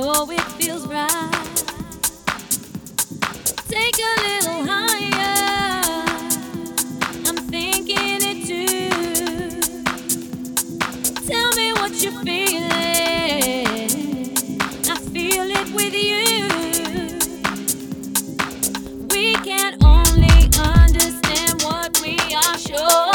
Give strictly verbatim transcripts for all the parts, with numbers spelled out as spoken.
know it feels right. Take a little higher. I'm thinking it too. Tell me what you're feeling. I feel it with you. We can only understand what we are sure.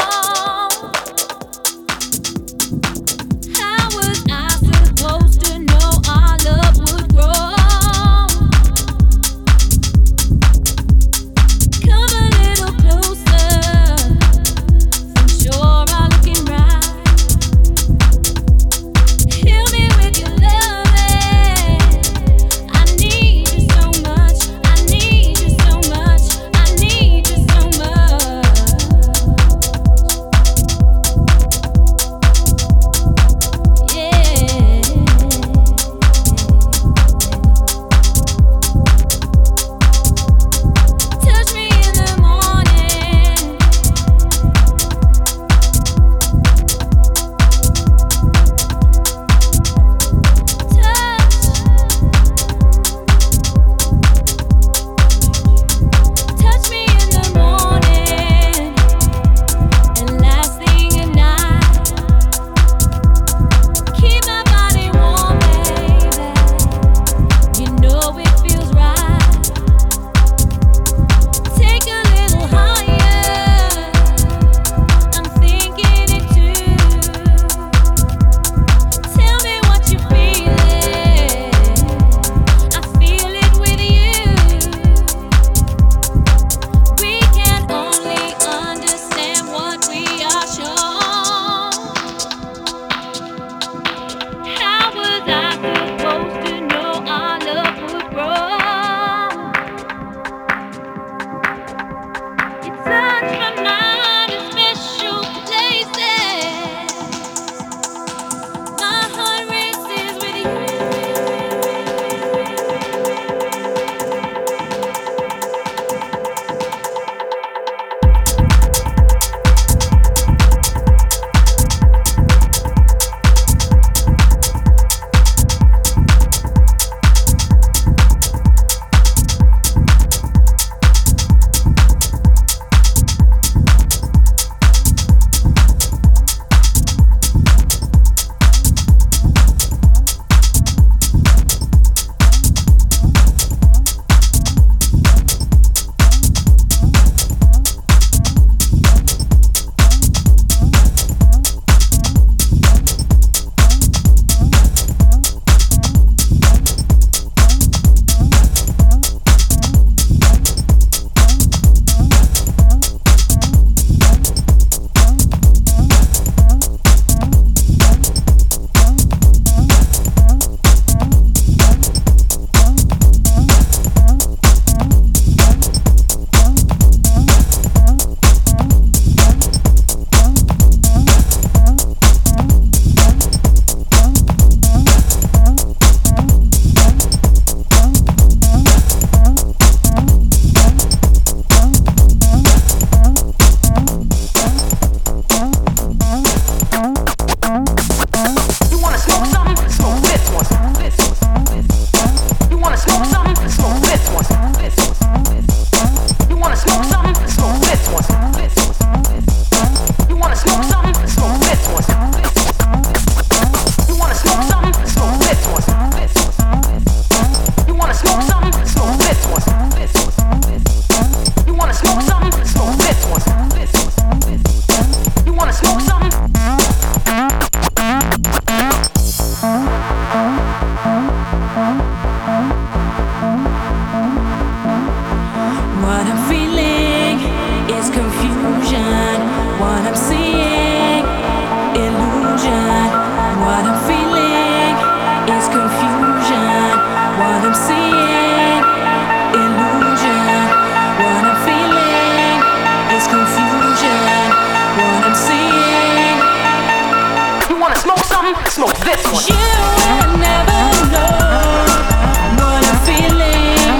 Smoke this one. You will never know what I'm feeling.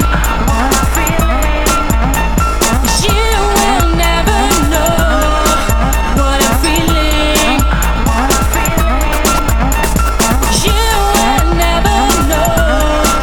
You will never know what I'm feeling. You will never know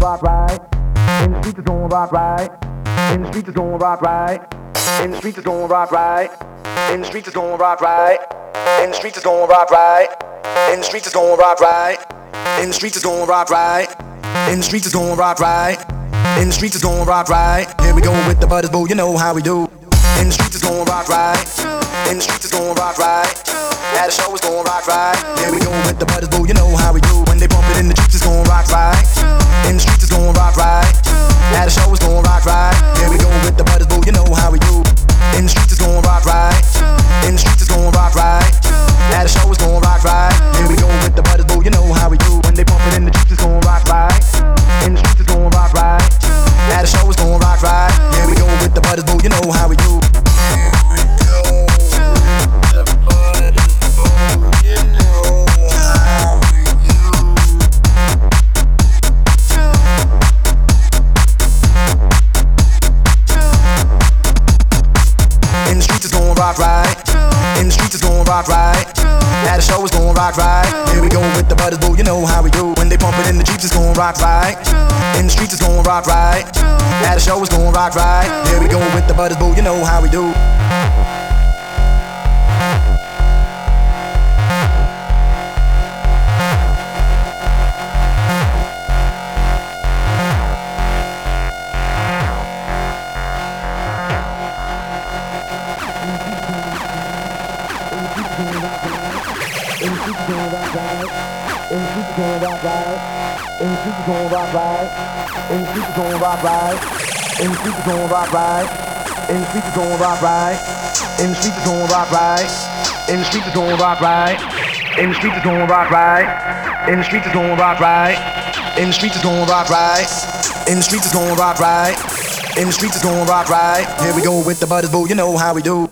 rock right. In the streets it's gonna rock right. In the streets it's gonna rock right. In the streets it's gonna rock right. In the streets it's gonna rock right. In the streets it's gonna rock right. In the streets it's gonna rock right. In the streets it's gonna rock right. In the streets it's gonna rock right. In the streets it's gonna rock right. Here we go with the butters, boo, you know how we do. In the streets it's gonna rock right. In the streets it's gonna rock right. At the show it's gonna rock right. Here we go with the butters, boo, you know how we do. When they bump it in the streets it's gonna rock right. In the streets it's gonna rock right. At the show it's gonna rock right. Here we go with the butters, boo, you know how we do. In the streets it's gonna rock right. In the streets it's gonna rock right. At the show it's gonna rock right. Here we go with the butters, boo, you know how we do. When they bump it in the streets it's gonna rock right. In the streets it's gonna rock right. At the show it's gonna rock right. Here we go with the butters, boo, you know how we do. Rock right. In the streets it's gonna rock right. At the show it's gonna rock right. Here we go with the butters, boo, you know how we do. When they pump it in the Jeeps it's gonna rock right. In the streets it's gonna rock right. At the show it's gonna rock right. Here we go with the butters, boo, you know how we do. In the streets it's gonna rock right. In the streets it's gonna rock right. In the streets it's gonna rock right. In the streets it's gonna rock right. In the streets it's gonna rock right. In the streets it's gonna rock right. In the streets it's gonna rock right. In the streets it's gonna rock right. In the streets it's gonna rock right. In the streets it's gonna rock right. In the streets it's gonna rock right. Here we go with the butters, boo, you know how we do.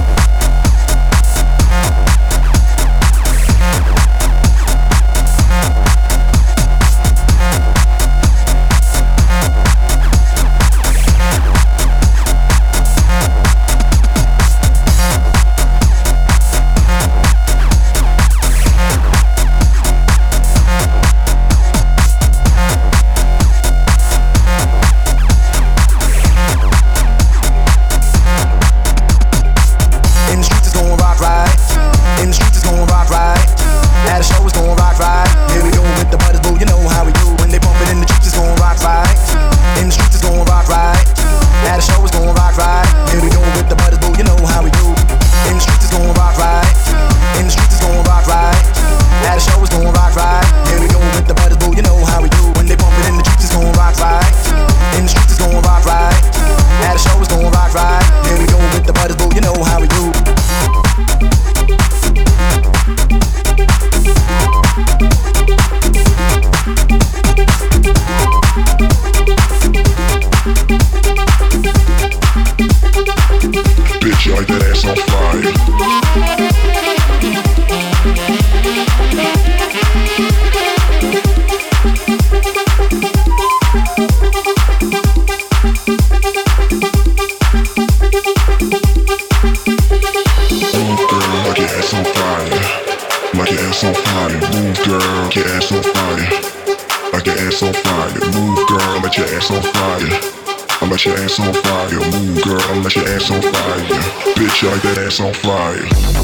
Like that ass on fire.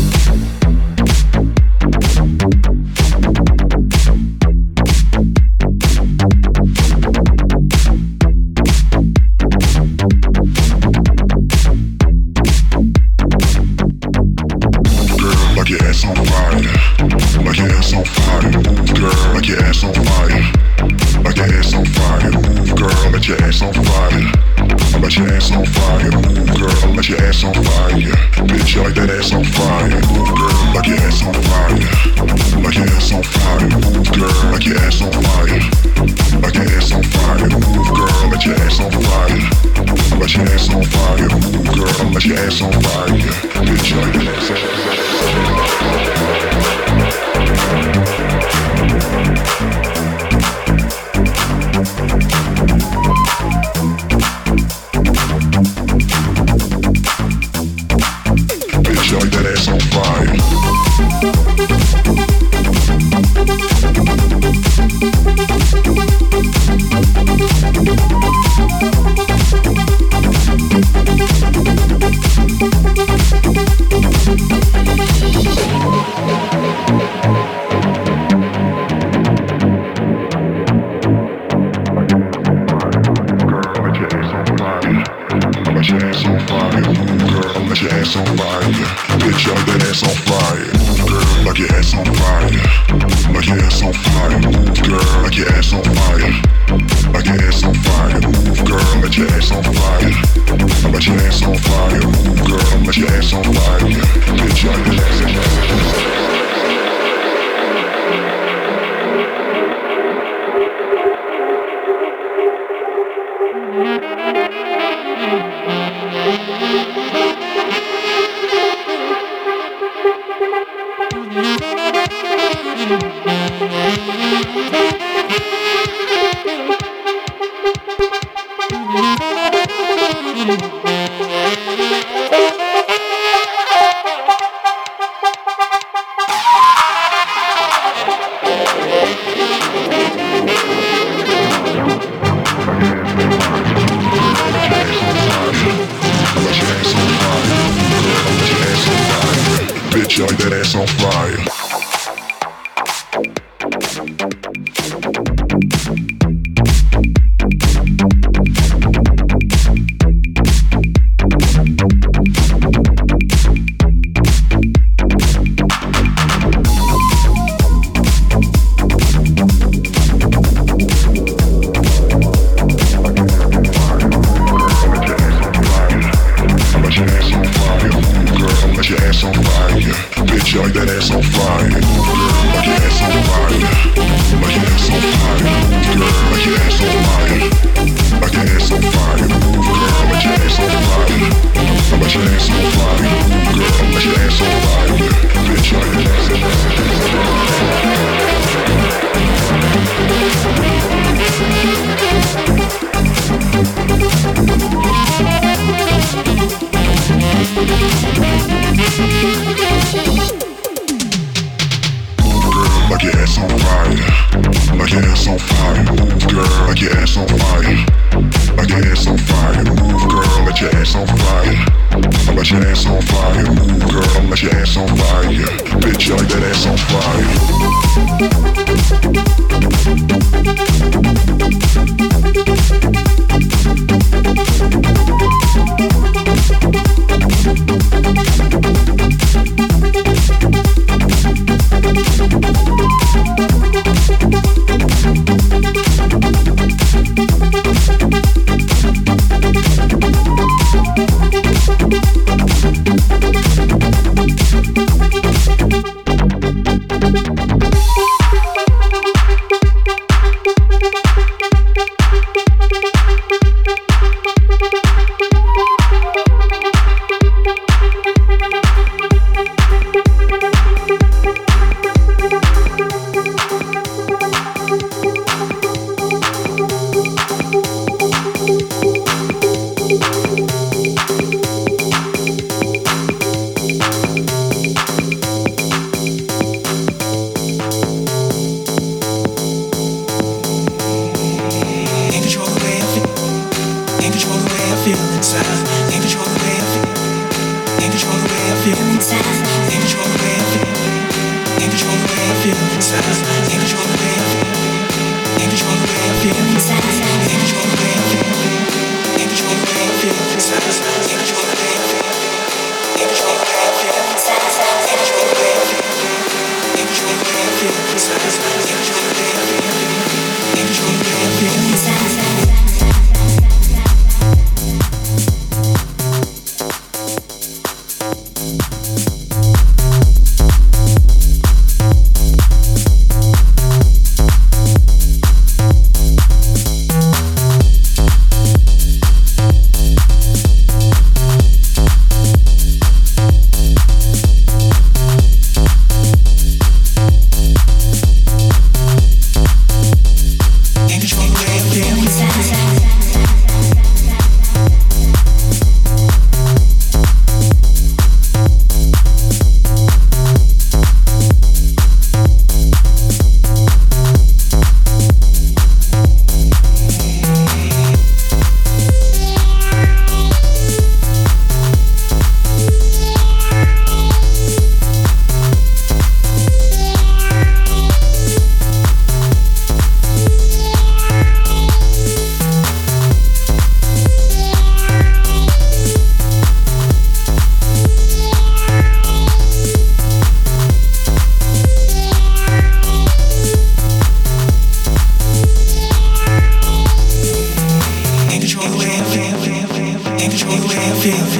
Like your ass on fire. Like your ass on fire. Move, girl. Like your ass on fire. Like your ass on fire. Move, girl. Let your ass on fire. Let your ass on fire, move girl, let your ass on fire. Bitch, like that ass on fire, move girl, like your ass on fire. Like your ass on fire, move girl, like your ass on fire. Like your ass on fire, move girl, let your ass on fire. Let your ass on fire, move girl, let your ass on fire. Bitch, like that ass on fire. Like that ass on fire. on fire, move girl, like your ass on fire. Like your ass on fire, move girl, let your ass on fire. I let your ass on fire, move girl, let your ass on fire. Bitch, like your ass on fire. Like that ass on fire.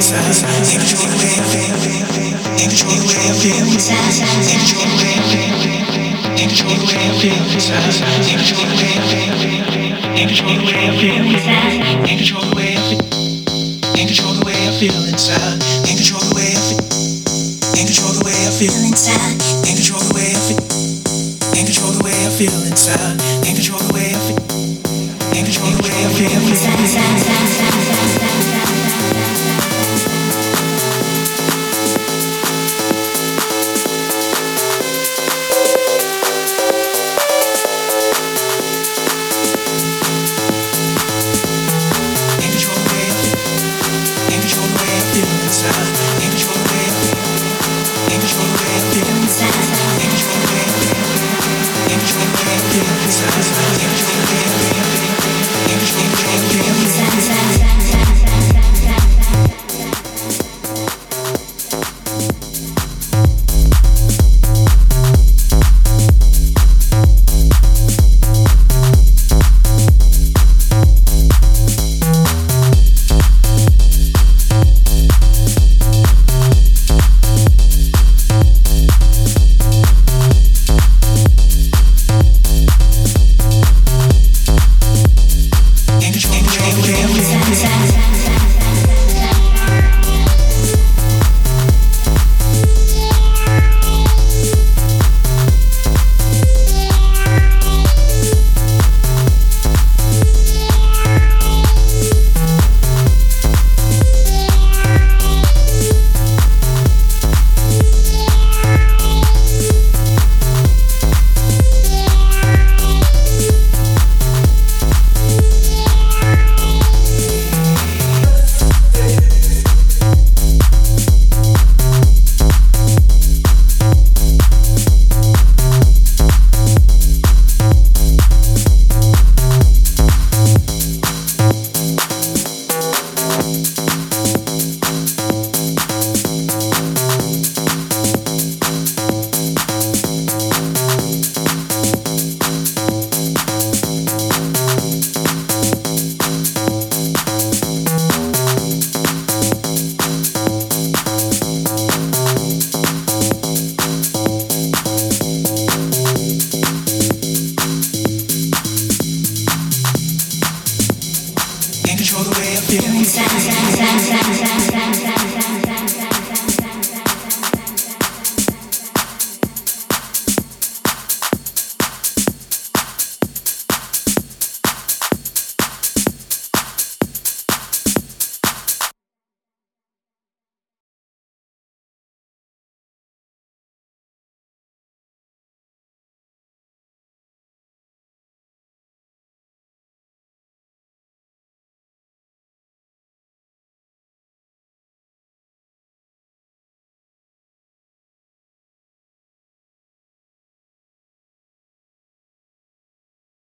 Control the way I feel inside.